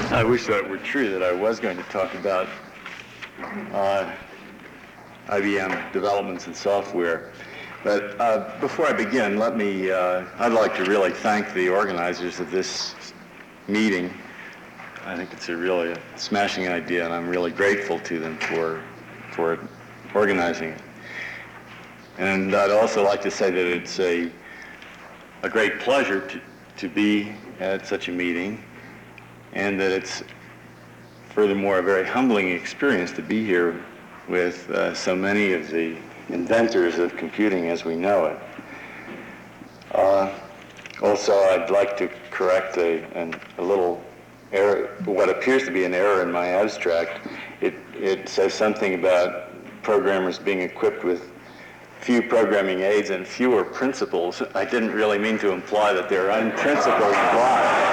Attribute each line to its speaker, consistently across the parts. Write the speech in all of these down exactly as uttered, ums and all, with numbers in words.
Speaker 1: I wish that were true, that I was going to talk about uh, I B M developments in software. But uh, before I begin, let me, uh, I'd like to really thank the organizers of this meeting. I think it's a really a smashing idea, and I'm really grateful to them for, for organizing it. And I'd also like to say that it's a, a great pleasure to, to be at such a meeting, and that it's furthermore a very humbling experience to be here with uh, so many of the inventors of computing as we know it. Uh, also, I'd like to correct a, an, a little error, what appears to be an error in my abstract. It, it says something about programmers being equipped with few programming aids and fewer principles. I didn't really mean to imply that they're unprincipled lives.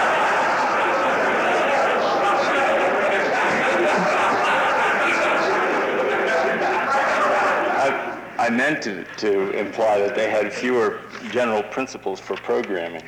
Speaker 1: I meant to, to imply that they had fewer general principles for programming.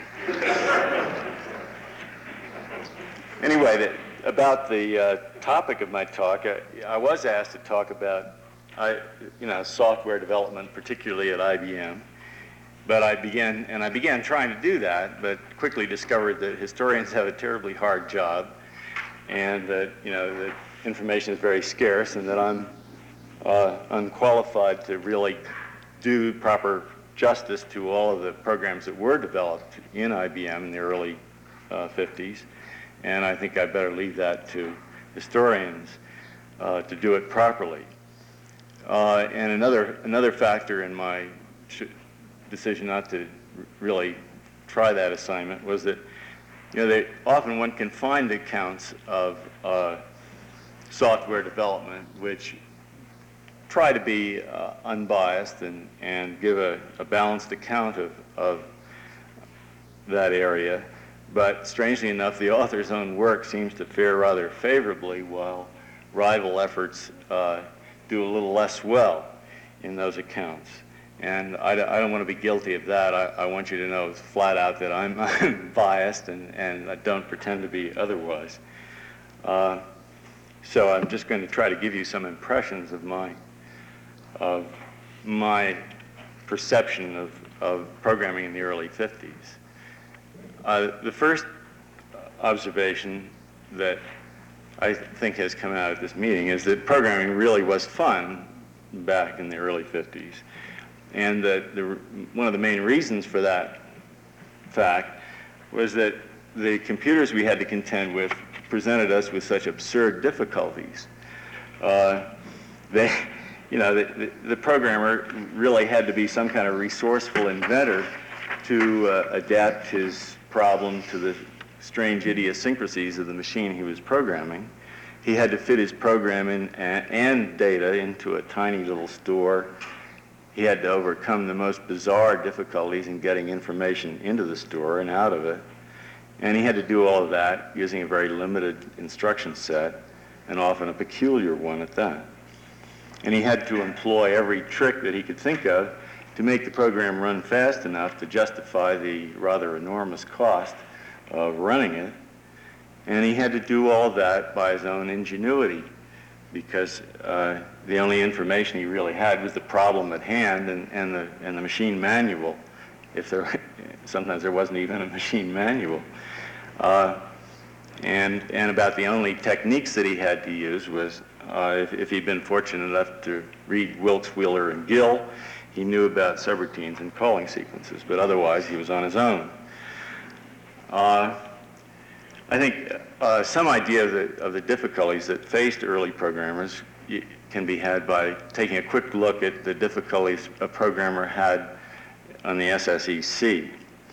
Speaker 1: Anyway, the, about the uh, topic of my talk, I, I was asked to talk about, I, you know, software development, particularly at I B M. But I began, and I began trying to do that, but quickly discovered that historians have a terribly hard job, and that, you know, that information is very scarce, and that I'm Uh, unqualified to really do proper justice to all of the programs that were developed in I B M in the early uh, fifties, and I think I better leave that to historians uh, to do it properly. Uh, and another another factor in my decision not to really try that assignment was that, you know, they, often one can find accounts of uh, software development which try to be uh, unbiased and, and give a, a balanced account of, of that area. But strangely enough, the author's own work seems to fare rather favorably, while rival efforts uh, do a little less well in those accounts. And I, I don't want to be guilty of that. I, I want you to know flat out that I'm, I'm biased, and, and I don't pretend to be otherwise. Uh, so I'm just going to try to give you some impressions of my of my perception of, of programming in the early fifties. Uh, the first observation that I think has come out of this meeting is that programming really was fun back in the early fifties. And that the, one of the main reasons for that fact was that the computers we had to contend with presented us with such absurd difficulties. Uh, they, You know, the, the, the programmer really had to be some kind of resourceful inventor to uh, adapt his problem to the strange idiosyncrasies of the machine he was programming. He had to fit his program in, and, and data into a tiny little store. He had to overcome the most bizarre difficulties in getting information into the store and out of it. And he had to do all of that using a very limited instruction set, and often a peculiar one at that. And he had to employ every trick that he could think of to make the program run fast enough to justify the rather enormous cost of running it. And he had to do all that by his own ingenuity, because uh, the only information he really had was the problem at hand and, and, the, and the machine manual. If there, sometimes there wasn't even a machine manual. Uh, and, and about the only techniques that he had to use was Uh, if, if he'd been fortunate enough to read Wilkes, Wheeler, and Gill, he knew about subroutines and calling sequences, but otherwise he was on his own. Uh, I think uh, some idea of the, of the difficulties that faced early programmers can be had by taking a quick look at the difficulties a programmer had on the S S E C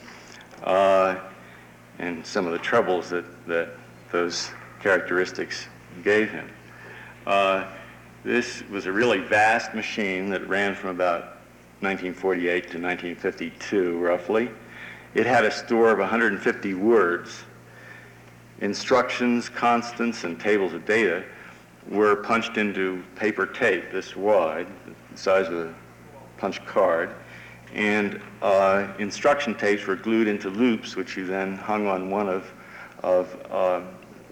Speaker 1: uh, and some of the troubles that, that those characteristics gave him. Uh, this was a really vast machine that ran from about nineteen forty-eight to nineteen fifty-two, roughly. It had a store of one hundred fifty words. Instructions, constants, and tables of data were punched into paper tape this wide, the size of a punch card, and uh, instruction tapes were glued into loops, which you then hung on one of, of uh,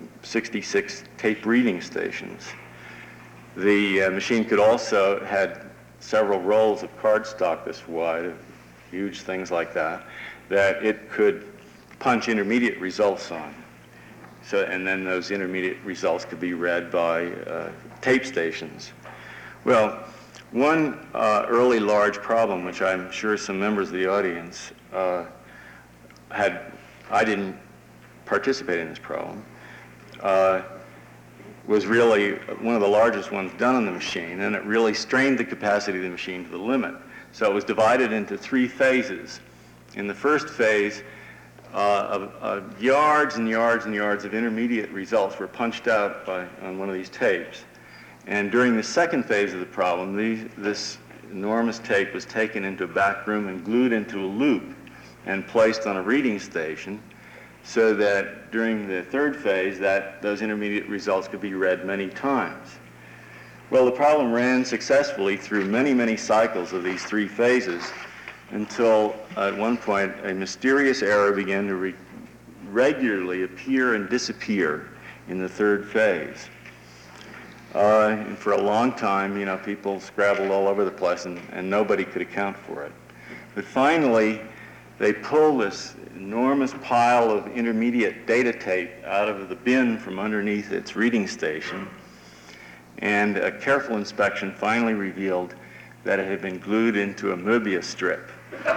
Speaker 1: sixty-six tape reading stations. The uh, machine could also had several rolls of cardstock this wide, huge things like that, that it could punch intermediate results on. So, and then those intermediate results could be read by uh, tape stations. Well, one uh, early large problem, which I'm sure some members of the audience uh, had, I didn't participate in this problem, uh, was really one of the largest ones done on the machine, and it really strained the capacity of the machine to the limit. So it was divided into three phases. In the first phase, uh, of, of yards and yards and yards of intermediate results were punched out by, on one of these tapes. And during the second phase of the problem, these, this enormous tape was taken into a back room and glued into a loop and placed on a reading station, so that during the third phase, that those intermediate results could be read many times. Well, the problem ran successfully through many, many cycles of these three phases until at one point a mysterious error began to re- regularly appear and disappear in the third phase. Uh, and for a long time, you know, people scrabbled all over the place, and, and nobody could account for it. But finally, they pulled this enormous pile of intermediate data tape out of the bin from underneath its reading station, and a careful inspection finally revealed that it had been glued into a Möbius strip.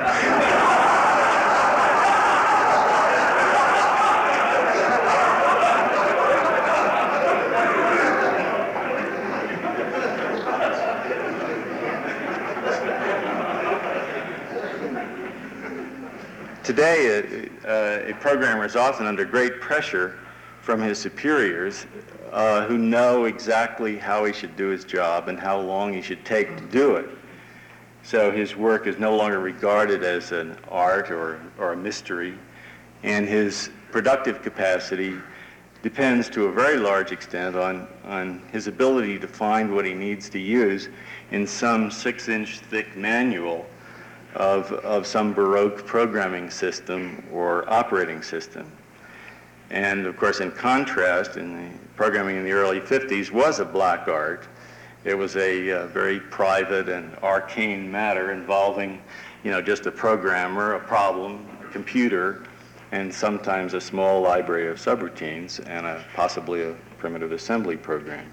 Speaker 1: Today, a, a programmer is often under great pressure from his superiors uh, who know exactly how he should do his job and how long he should take to do it. So his work is no longer regarded as an art or, or a mystery, and his productive capacity depends to a very large extent on, on his ability to find what he needs to use in some six-inch thick manual Of, of some Baroque programming system or operating system. And of course, in contrast, in the programming in the early fifties was a black art. It was a uh, very private and arcane matter involving, you know, just a programmer, a problem, a computer, and sometimes a small library of subroutines and a, possibly a primitive assembly program.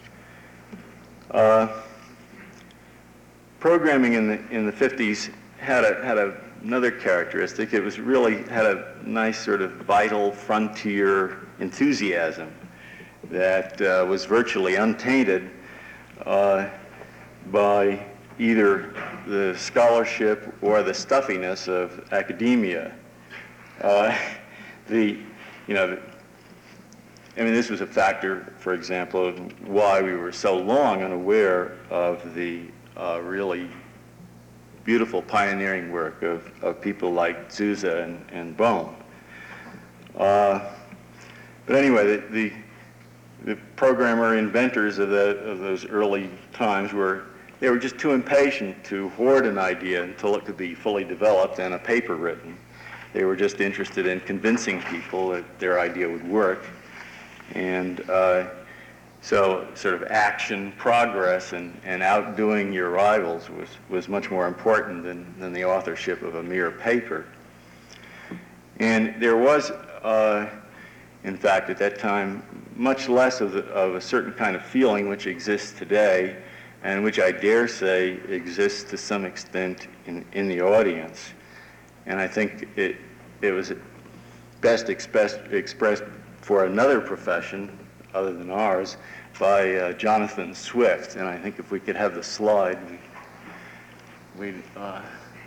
Speaker 1: Uh, programming in the in the fifties had a had a, another characteristic. It was really had a nice sort of vital frontier enthusiasm that uh, was virtually untainted uh, by either the scholarship or the stuffiness of academia. Uh, the, you know, I mean, this was a factor, for example, of why we were so long unaware of the uh, really beautiful pioneering work of, of people like Zuse and, and Bohm. Uh, but anyway, the, the, the programmer inventors of, the, of those early times were, they were just too impatient to hoard an idea until it could be fully developed and a paper written. They were just interested in convincing people that their idea would work. And uh, so sort of action, progress, and, and outdoing your rivals was, was much more important than, than the authorship of a mere paper. And there was, uh, in fact, at that time, much less of, the, of a certain kind of feeling which exists today, and which I dare say exists to some extent in, in the audience. And I think it, it was best expressed, expressed for another profession other than ours, by uh, Jonathan Swift. And I think if we could have the slide, we, we'd... Uh...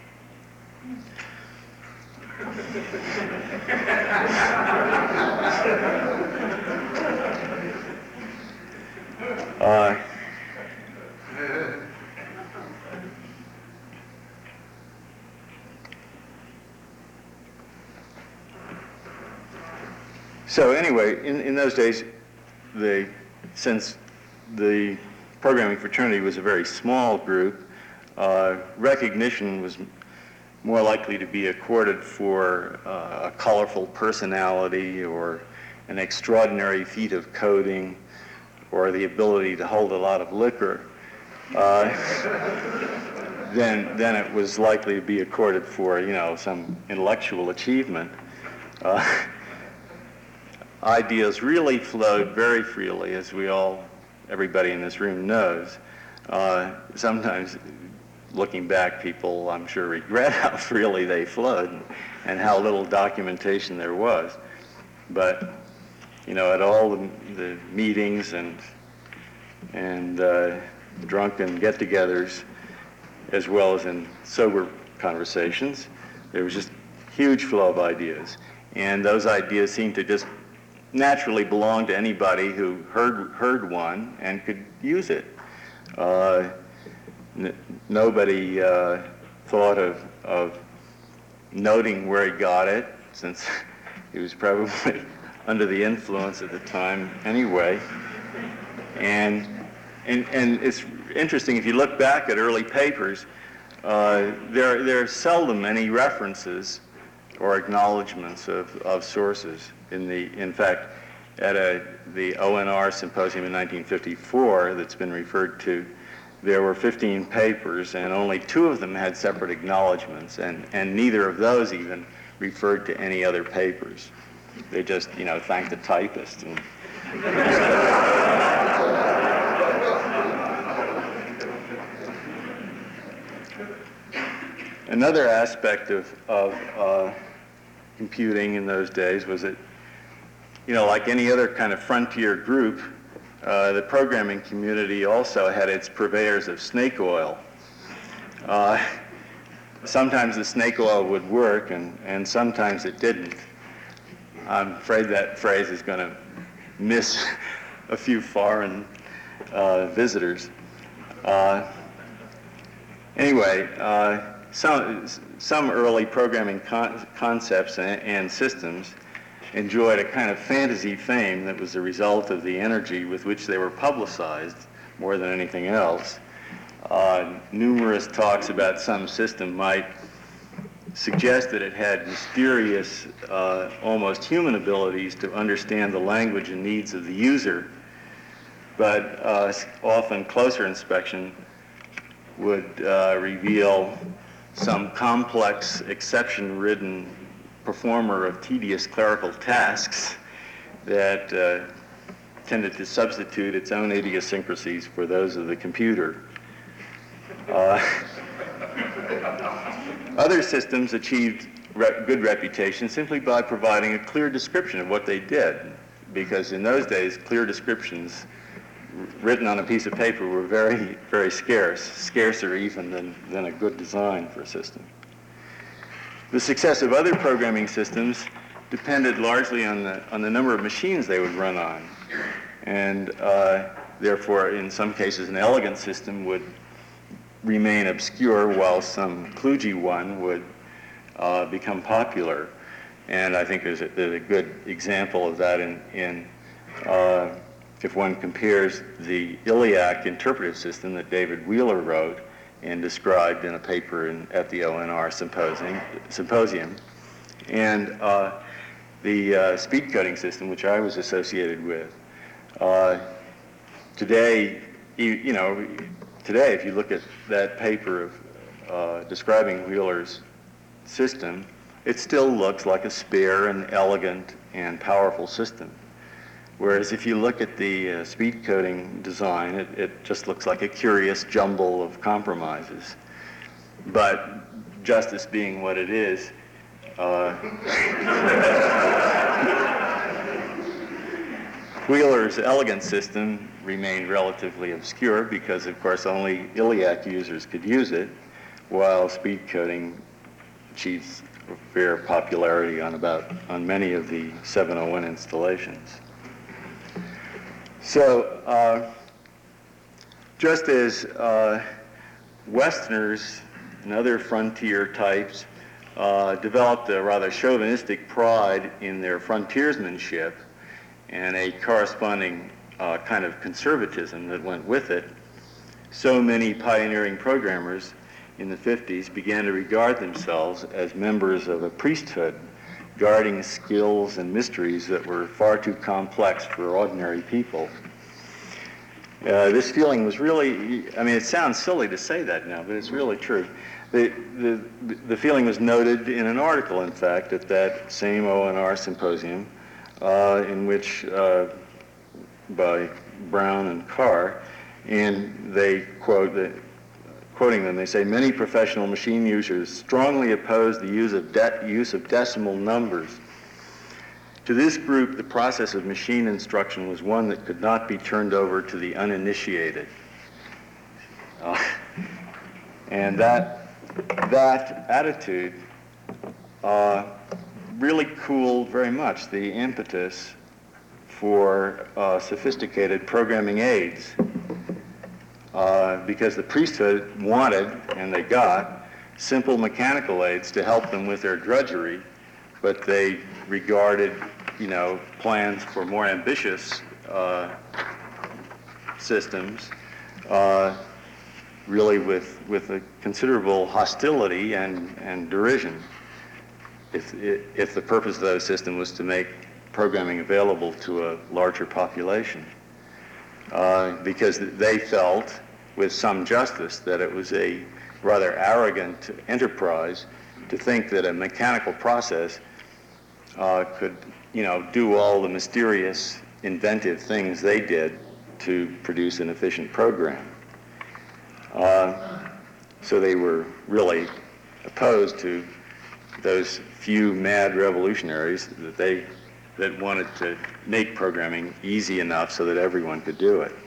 Speaker 1: uh, so anyway, in, in those days, the, since the programming fraternity was a very small group, uh, recognition was more likely to be accorded for uh, a colorful personality or an extraordinary feat of coding or the ability to hold a lot of liquor, uh, then then it was likely to be accorded for, you know, some intellectual achievement. Uh, ideas really flowed very freely, as we all, everybody in this room knows. Uh, sometimes, looking back, people, I'm sure, regret how freely they flowed and how little documentation there was. But, you know, at all the, the meetings and and uh, drunken get-togethers, as well as in sober conversations, there was just huge flow of ideas. And those ideas seemed to just naturally belong to anybody who heard heard one and could use it. Uh, n- nobody uh, thought of, of noting where he got it, since he was probably under the influence at the time anyway. And, and, and it's interesting, if you look back at early papers, uh, there, there are seldom any references or acknowledgments of, of sources. In, the, in fact, at a, the O N R symposium in nineteen fifty-four that's been referred to, there were fifteen papers, and only two of them had separate acknowledgments, and, and neither of those even referred to any other papers. They just, you know, thanked the typist. And another aspect of, of uh, computing in those days was that, you know, like any other kind of frontier group, uh, the programming community also had its purveyors of snake oil. Uh, sometimes the snake oil would work, and, and sometimes it didn't. I'm afraid that phrase is going to miss a few foreign uh, visitors. Uh, anyway, uh, some, some early programming con- concepts and, and systems enjoyed a kind of fantasy fame that was the result of the energy with which they were publicized more than anything else. Uh, numerous talks about some system might suggest that it had mysterious, uh, almost human abilities to understand the language and needs of the user, but uh, often closer inspection would uh, reveal some complex, exception-ridden performer of tedious clerical tasks that uh, tended to substitute its own idiosyncrasies for those of the computer. Uh, other systems achieved re- good reputation simply by providing a clear description of what they did, because in those days, clear descriptions written on a piece of paper were very, very scarce, scarcer even than, than a good design for a system. The success of other programming systems depended largely on the, on the number of machines they would run on. And uh, therefore, in some cases, an elegant system would remain obscure while some kludgy one would uh, become popular. And I think there's a, there's a good example of that in, in uh, if one compares the ILLIAC interpretive system that David Wheeler wrote and described in a paper in, at the O N R symposium, symposium and uh, the uh, speed coding system, which I was associated with. Uh, today, you, you know, today, if you look at that paper of uh, describing Wheeler's system, it still looks like a spare and elegant and powerful system. Whereas if you look at the uh, speed coding design, it, it just looks like a curious jumble of compromises. But justice being what it is, uh, Wheeler's elegant system remained relatively obscure because, of course, only ILLIAC users could use it, while speed coding achieved fair popularity on about on many of the seven oh one installations. So, uh, just as uh, Westerners and other frontier types uh, developed a rather chauvinistic pride in their frontiersmanship and a corresponding uh, kind of conservatism that went with it, so many pioneering programmers in the fifties began to regard themselves as members of a priesthood guarding skills and mysteries that were far too complex for ordinary people. Uh, this feeling was really, I mean, it sounds silly to say that now, but it's really true. The, the, the feeling was noted in an article, in fact, at that same O N R symposium, uh, in which, uh, by Brown and Carr, and they quote, the, quoting them, they say, many professional machine users strongly oppose the use of, de- use of decimal numbers. To this group, the process of machine instruction was one that could not be turned over to the uninitiated. Uh, and that That attitude uh, really cooled very much the impetus for uh, sophisticated programming aids, uh, because the priesthood wanted, and they got, simple mechanical aids to help them with their drudgery, but they regarded, you know, plans for more ambitious uh, systems uh, really with, with a considerable hostility and, and derision, if, if the purpose of those systems was to make programming available to a larger population. Uh, because they felt, with some justice, that it was a rather arrogant enterprise to think that a mechanical process uh, could, you know, do all the mysterious, inventive things they did to produce an efficient program. Uh, so they were really opposed to those few mad revolutionaries that they that wanted to make programming easy enough so that everyone could do it.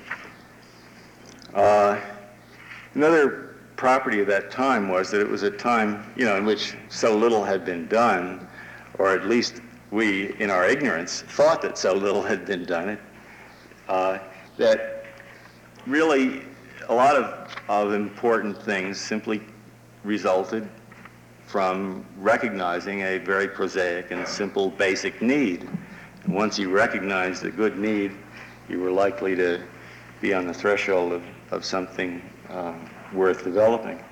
Speaker 1: Uh, another property of that time was that it was a time, you know, in which so little had been done, or at least we, in our ignorance, thought that so little had been done, uh, that really a lot of, of important things simply resulted from recognizing a very prosaic and simple basic need. And once you recognized a good need, you were likely to be on the threshold of, of something uh, worth developing.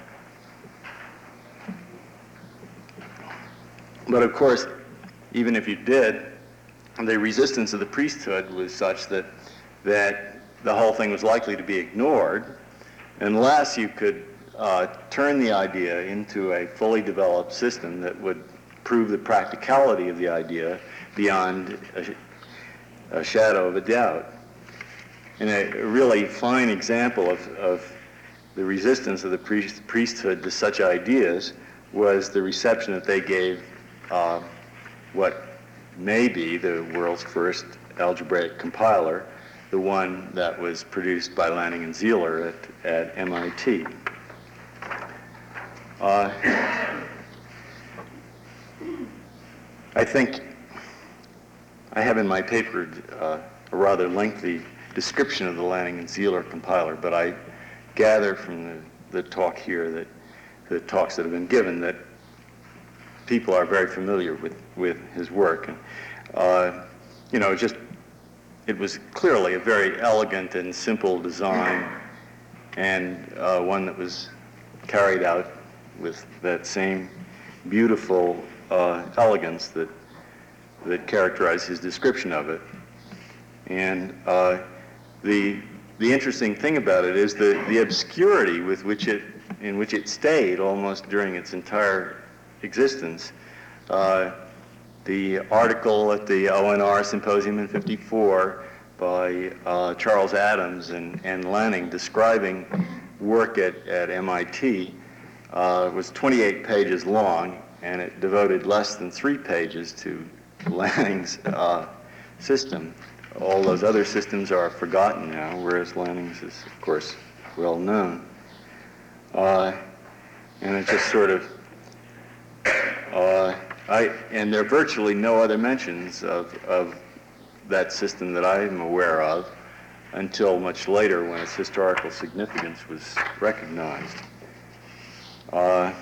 Speaker 1: But of course, even if you did, the resistance of the priesthood was such that, that the whole thing was likely to be ignored unless you could uh, turn the idea into a fully developed system that would prove the practicality of the idea beyond a, a shadow of a doubt. And a really fine example of, of the resistance of the priest, priesthood to such ideas was the reception that they gave uh, what may be the world's first algebraic compiler, the one that was produced by Lanning and Zeeler at, at M I T. Uh, I think I have in my paper uh, a rather lengthy description of the Lanning and Zeeler compiler, but I gather from the, the talk here, that the talks that have been given, that people are very familiar with, with his work. And, uh, you know, just it was clearly a very elegant and simple design, and uh, one that was carried out with that same beautiful uh, elegance that that characterized his description of it. And uh, the the interesting thing about it is the the obscurity with which it in which it stayed almost during its entire existence. Uh, The article at the O N R Symposium in fifty-four by uh, Charles Adams and, and Lanning describing work at, at M I T uh, was twenty-eight pages long, and it devoted less than three pages to Lanning's uh, system. All those other systems are forgotten now, whereas Lanning's is, of course, well known. Uh, and it just sort of uh, I, and there are virtually no other mentions of, of that system that I'm aware of until much later, when its historical significance was recognized. Uh,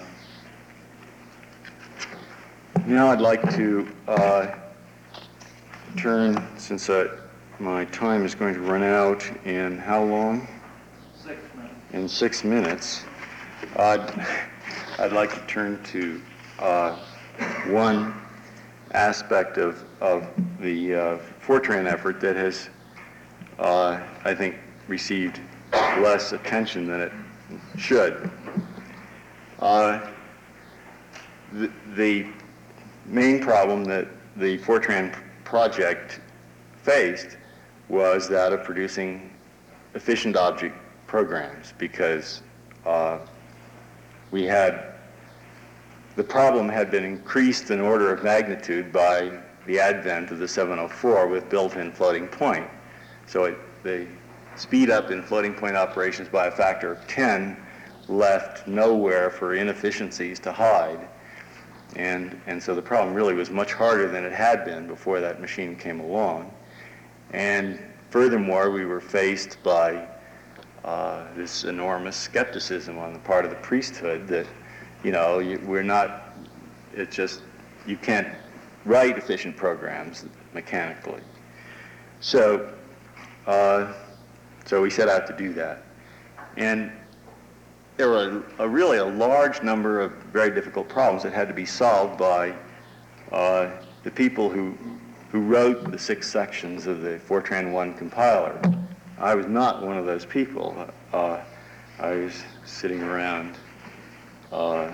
Speaker 1: now I'd like to uh, turn, since uh, my time is going to run out in how long?
Speaker 2: Six minutes.
Speaker 1: In six minutes. I'd, I'd like to turn to uh, one aspect of, of the uh, Fortran effort that has, uh, I think, received less attention than it should. Uh, the, the main problem that the Fortran project faced was that of producing efficient object programs, because uh, we had, the problem had been increased an order of magnitude by the advent of the seven oh four with built-in floating point. So it, the speed up in floating point operations by a factor of ten left nowhere for inefficiencies to hide. And, and so the problem really was much harder than it had been before that machine came along. And furthermore, we were faced by uh, this enormous skepticism on the part of the priesthood that, you know, you, we're not, it's just, you can't write efficient programs mechanically. So, uh, so we set out to do that. And there were a, a really a large number of very difficult problems that had to be solved by uh, the people who, who wrote the six sections of the Fortran one compiler. I was not one of those people. Uh, I was sitting around uh,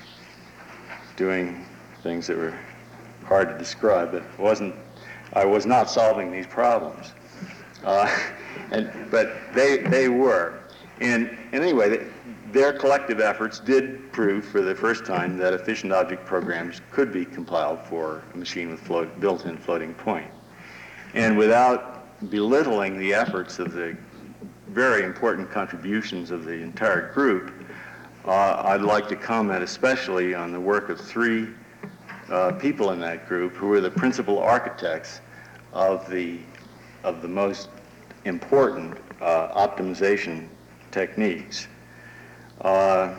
Speaker 1: doing things that were hard to describe, but wasn't, I was not solving these problems. Uh, and, but they, they were. And, and anyway, they, their collective efforts did prove for the first time that efficient object programs could be compiled for a machine with float, built-in floating point. And without belittling the efforts of the very important contributions of the entire group, uh, I'd like to comment especially on the work of three uh, people in that group who were the principal architects of the, of the most important uh, optimization techniques. Uh,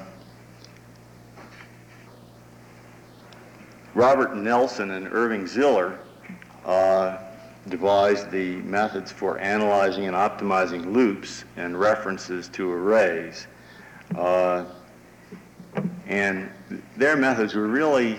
Speaker 1: Robert Nelson and Irving Ziller uh, devised the methods for analyzing and optimizing loops and references to arrays. Uh, and their methods were really,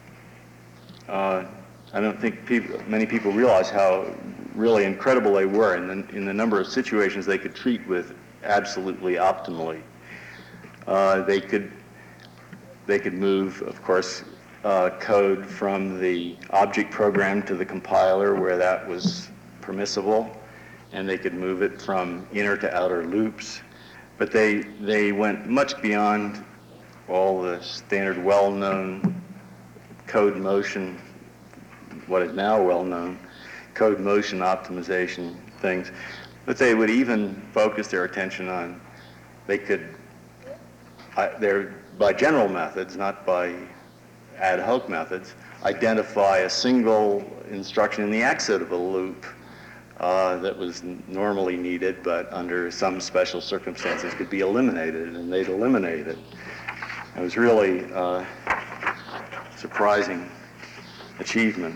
Speaker 1: uh, I don't think people, many people realize how really incredible they were in the, in the number of situations they could treat with absolutely optimally. Uh, they could they could move, of course, uh, code from the object program to the compiler where that was permissible, and they could move it from inner to outer loops. But they they went much beyond all the standard well-known code motion, what is now well-known, code motion optimization things. But they would even focus their attention on, they could, uh, they're, by general methods, not by ad hoc methods, identify a single instruction in the exit of a loop uh, that was normally needed, but under some special circumstances could be eliminated, and they'd eliminate it. It was really a surprising achievement.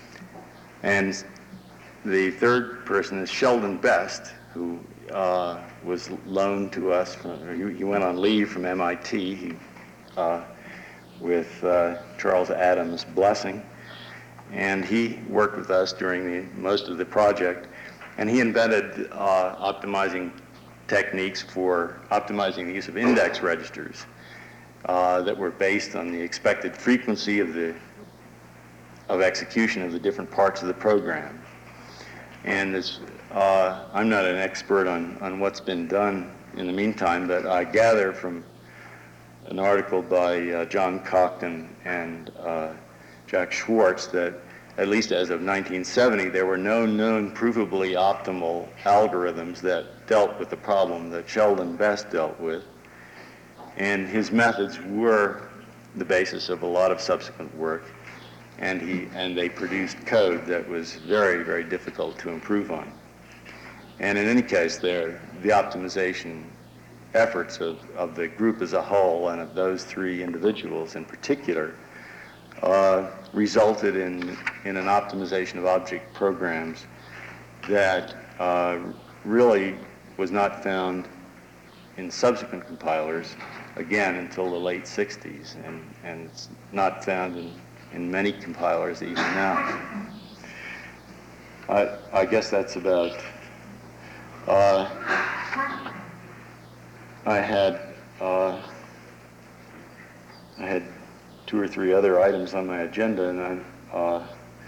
Speaker 1: And the third person is Sheldon Best, who uh, was loaned to us from, he, he went on leave from M I T he, uh, with uh, Charles Adams' blessing. And he worked with us during the, most of the project. And he invented uh, optimizing techniques for optimizing the use of index registers uh, that were based on the expected frequency of the of execution of the different parts of the program. And this, uh, I'm not an expert on, on what's been done in the meantime, but I gather from an article by uh, John Cockton and uh, Jack Schwartz that at least as of nineteen seventy, there were no known provably optimal algorithms that dealt with the problem that Sheldon Best dealt with. And his methods were the basis of a lot of subsequent work. And, he, and they produced code that was very, very difficult to improve on. And in any case, the optimization efforts of, of the group as a whole and of those three individuals in particular uh, resulted in, in an optimization of object programs that uh, really was not found in subsequent compilers, again, until the late sixties, and, and it's not found in in many compilers even now. I, I guess that's about, uh, I had, uh, I had two or three other items on my agenda, and I, uh,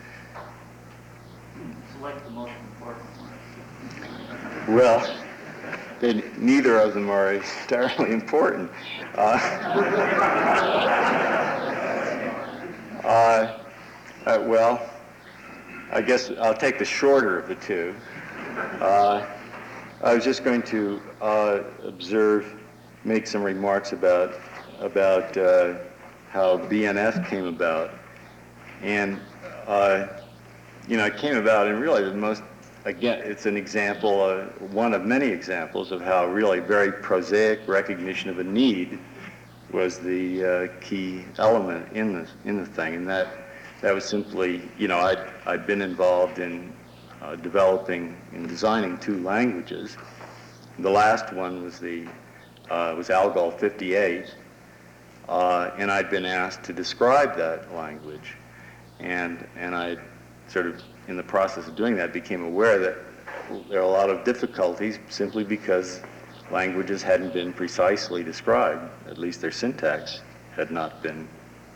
Speaker 2: select the most important ones.
Speaker 1: well, they, neither of them are entirely important. Uh, uh, uh, well, I guess I'll take the shorter of the two. Uh, I was just going to uh, observe, make some remarks about about uh, how B N F came about, and uh, you know, it came about in really the most, again, it's an example, uh, one of many examples of how really very prosaic recognition of a need was the uh, key element in the in the thing, and that that was simply, you know, I'd I'd been involved in uh, developing and designing two languages. The last one was the uh, was ALGOL fifty-eight, uh, and I'd been asked to describe that language, and and I sort of in the process of doing that became aware that there are a lot of difficulties simply because languages hadn't been precisely described. At least their syntax had not been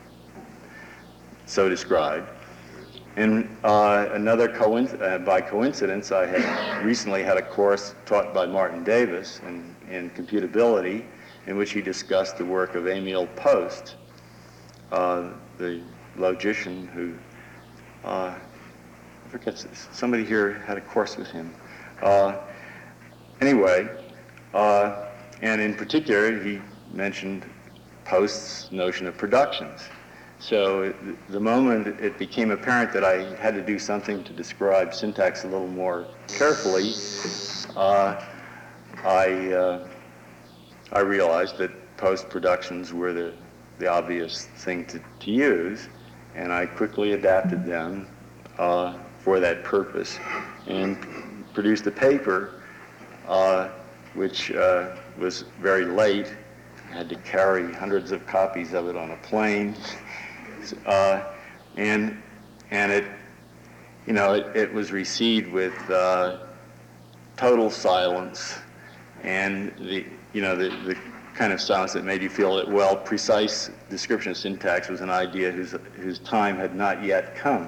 Speaker 1: so described. And uh, another coinc- uh, by coincidence, I had recently had a course taught by Martin Davis in, in computability, in which he discussed the work of Emil Post, uh, the logician who, uh, I forget, somebody here had a course with him. Uh, anyway, uh, and in particular, he mentioned Post's notion of productions. So the moment it became apparent that I had to do something to describe syntax a little more carefully, uh, I, uh, I realized that post-productions were the, the obvious thing to, to use, and I quickly adapted them uh, for that purpose and produced a paper uh, which uh, was very late. I had to carry hundreds of copies of it on a plane. Uh, and and it, you know, it, it was received with uh, total silence, and the, you know, the, the kind of silence that made you feel that, well, precise description of syntax was an idea whose whose time had not yet come.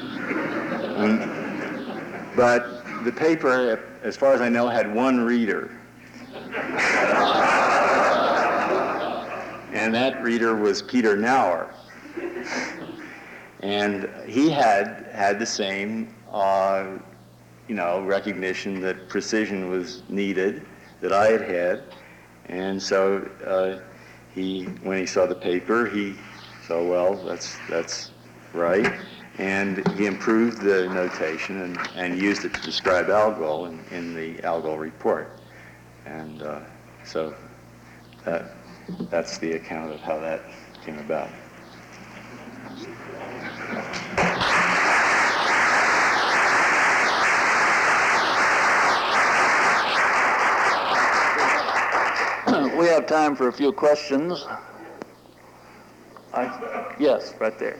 Speaker 1: Um, but the paper, as far as I know, had one reader. And that reader was Peter Nauer. And he had had the same, uh, you know, recognition that precision was needed that I had had. And so uh, he, when he saw the paper, he said, well, that's, that's right. And he improved the notation and, and used it to describe ALGOL in, in the ALGOL report. And uh, so that, that's the account of how that came about.
Speaker 2: We have time for a few questions. I, yes, right there.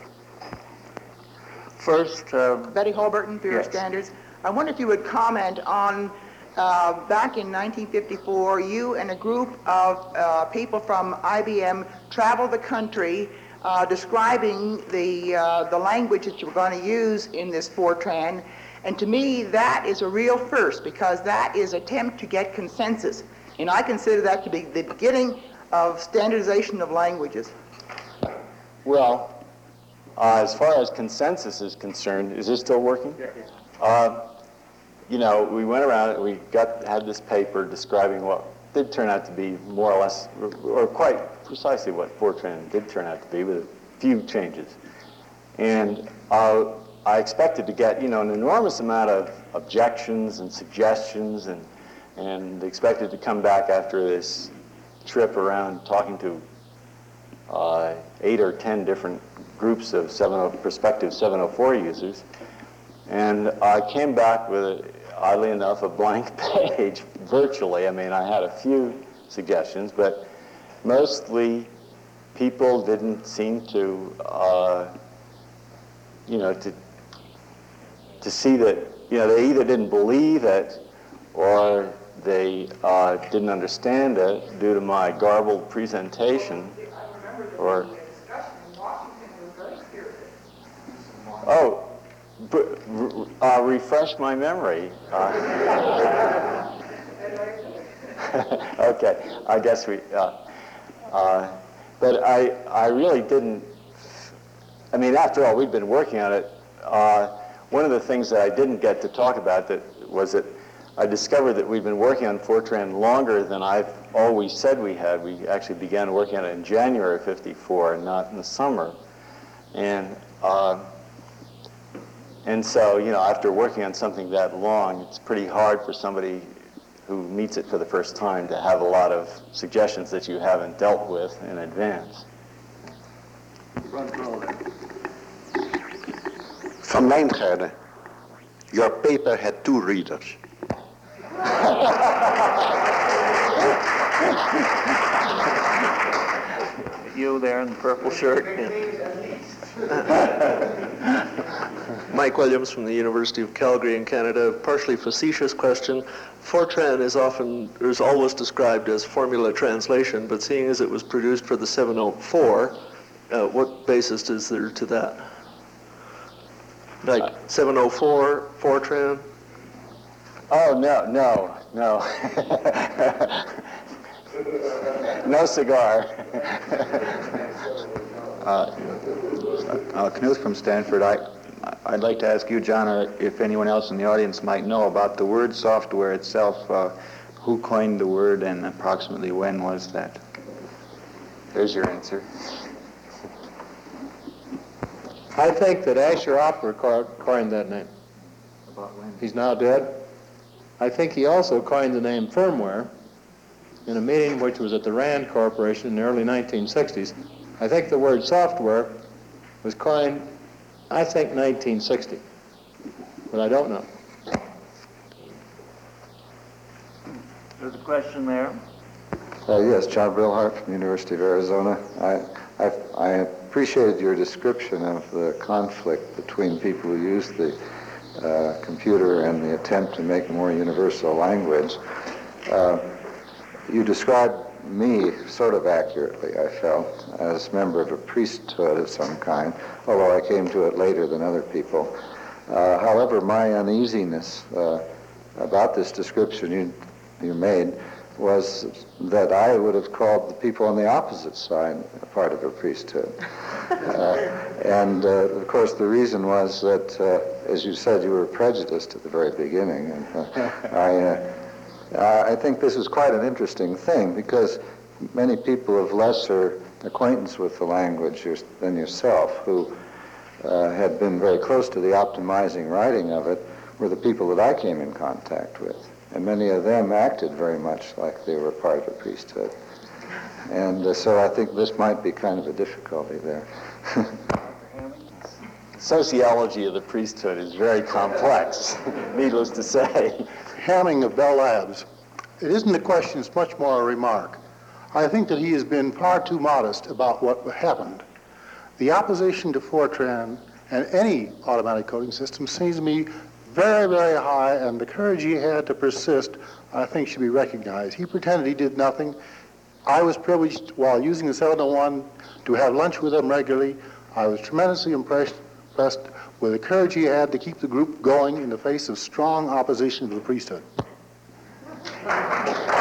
Speaker 2: First, uh,
Speaker 3: Betty Holberton, Bureau
Speaker 2: yes.
Speaker 3: of Standards. I wonder if you would comment on, uh, back in nineteen fifty-four, you and a group of uh, people from I B M traveled the country uh, describing the, uh, the language that you were going to use in this Fortran. And to me, that is a real first, because that is an attempt to get consensus. And I consider that to be the beginning of standardization of languages.
Speaker 1: Well, uh, as far as consensus is concerned, is this still working?
Speaker 3: Yeah.
Speaker 1: Uh, you know, we went around, we got had this paper describing what did turn out to be more or less, or, or quite precisely what Fortran did turn out to be, with a few changes. And uh, I expected to get, you know, an enormous amount of objections and suggestions, and and expected to come back after this trip around talking to uh, eight or ten different groups of seven oh, prospective seven oh four users. And I came back with, a, oddly enough, a blank page, virtually. I mean, I had a few suggestions, but mostly people didn't seem to uh, you know, to to see that, you know, they either didn't believe it or they uh, didn't understand it due to my garbled presentation, or oh, uh, refresh my memory. Uh, okay, I guess we. Uh, uh, but I, I really didn't. I mean, after all, we'd been working on it. Uh, one of the things that I didn't get to talk about that was that I discovered that we've been working on Fortran longer than I've always said we had. We actually began working on it in January of fifty-four and not in the summer. And uh, and so, you know, after working on something that long, it's pretty hard for somebody who meets it for the first time to have a lot of suggestions that you haven't dealt with in advance.
Speaker 4: Van Wijngaarden, your paper had two readers.
Speaker 2: You there in the purple shirt?
Speaker 5: Mike Williams from the University of Calgary in Canada. Partially facetious question. Fortran is often, or is always described as formula translation, but seeing as it was produced for the seven oh four, uh, what basis is there to that? Like seven oh four, Fortran?
Speaker 1: Oh, no, no, no. No cigar.
Speaker 6: uh, uh, Knuth from Stanford. I, I'd like to ask you, John, or if anyone else in the audience might know about the word software itself. Uh, who coined the word and approximately when was that?
Speaker 1: There's your answer.
Speaker 7: I think that Asher Opera coined that name.
Speaker 6: About when?
Speaker 7: He's now dead. I think he also coined the name firmware in a meeting which was at the RAND Corporation in the early nineteen sixties. I think the word software was coined, I think, nineteen sixty, but I don't know.
Speaker 2: There's a question there.
Speaker 8: Uh, yes, John Brillhart from the University of Arizona. I, I, I appreciated your description of the conflict between people who use the uh, computer and the attempt to make more universal language. Uh, you described me sort of accurately, I felt, as a member of a priesthood of some kind, although I came to it later than other people. Uh, however, my uneasiness uh, about this description you, you made was that I would have called the people on the opposite side a part of a priesthood. Uh, and, uh, of course, the reason was that, uh, as you said, you were prejudiced at the very beginning. And uh, I, uh, I think this is quite an interesting thing, because many people of lesser acquaintance with the language than yourself, who uh, had been very close to the optimizing writing of it, were the people that I came in contact with. And many of them acted very much like they were part of a priesthood. And uh, so I think this might be kind of a difficulty there.
Speaker 1: Sociology of the priesthood is very complex, needless to say.
Speaker 9: Hamming of Bell Labs. It isn't a question, it's much more a remark. I think that he has been far too modest about what happened. The opposition to Fortran and any automatic coding system seems to me very, very high, and the courage he had to persist, I think, should be recognized. He pretended he did nothing. I was privileged, while using the seven oh one, to have lunch with him regularly. I was tremendously impressed, impressed with the courage he had to keep the group going in the face of strong opposition to the priesthood.